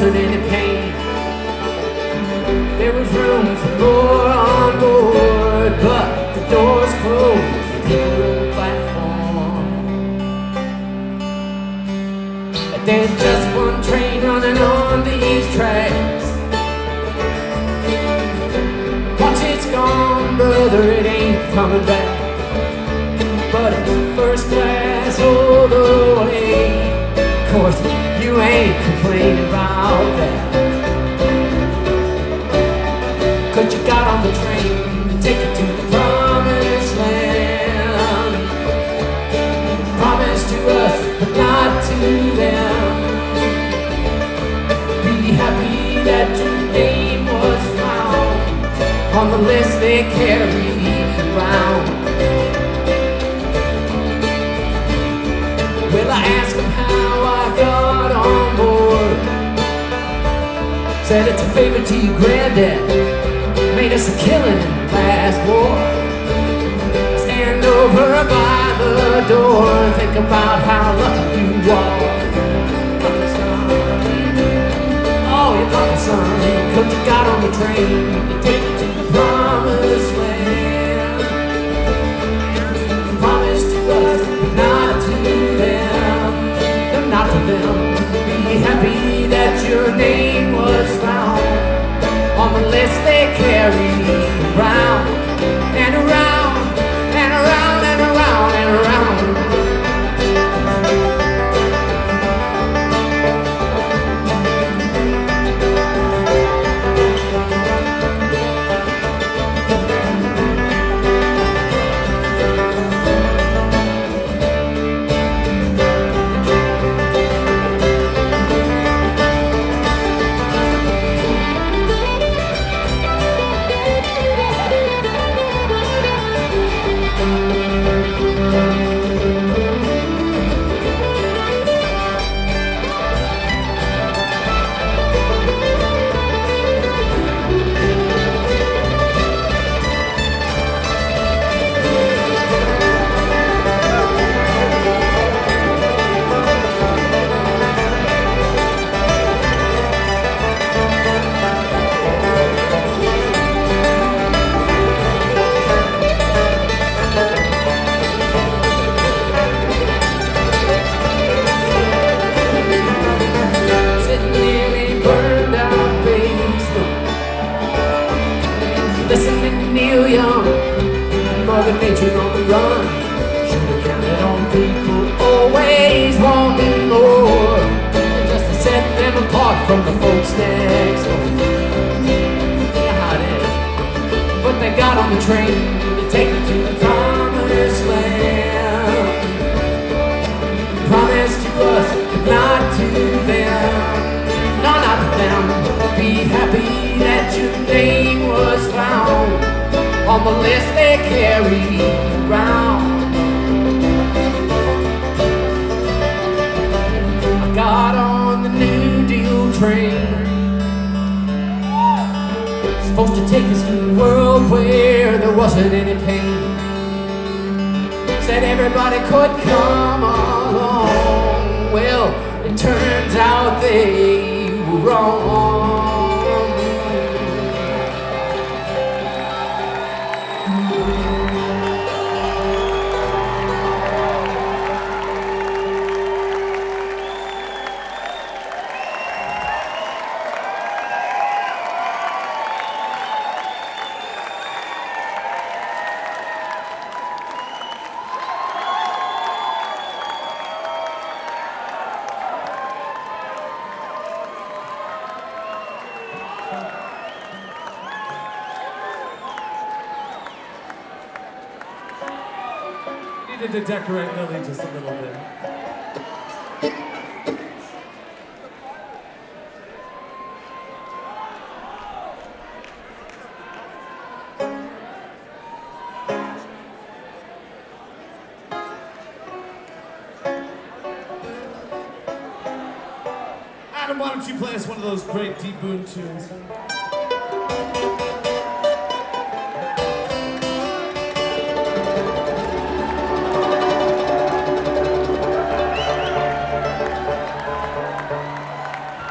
wasn't any pain. There was room for more on board, but the doors closed at the old platform. There's just one train running on these tracks. Once it's gone, brother, it ain't coming back. But it's first class all the way. Of course, you ain't complaining about that, 'cause you got on the train to take you to the promised land. Promised to us, but not to them. Be happy that your name was found on the list they carry around. Well, I asked him how I got on board. Said it's a favor to your granddad, made us a killing in the last war. Stand over by the door and think about how lucky you are. Lucky son, oh, you're lucky son, 'cause you got on the train to take you to the promised land. Promised to us, but not to them. Not to them. Be happy that your name was found on the list they carry around and around and around and around and around. Mother Nature on the run. Should've counted on people always wanting more, just to set them apart from the folks next door. You know how it is. But they got on the train to take them to the promised land. Promised to us, but not to them. No, not to them. Be happy that your name was found on the list they carry around. I got on the New Deal train, supposed to take us to a world where there wasn't any pain. Said everybody could come along. Well, it turns out they were wrong. Needed to decorate Lily just a little bit. Adam, why don't you play us one of those great Deep Boon tunes?